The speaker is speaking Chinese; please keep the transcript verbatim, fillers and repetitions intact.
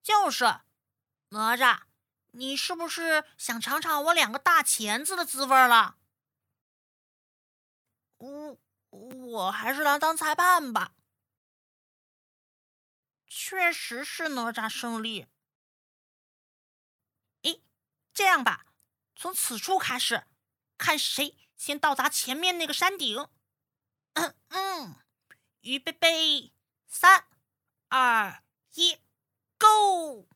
就是哪吒，你是不是想尝尝我两个大钳子的滋味了？我我还是来当裁判吧。确实是哪吒胜利。诶，这样吧，从此处开始，看谁先到达前面那个山顶。嗯嗯，预备备，三二一，Go！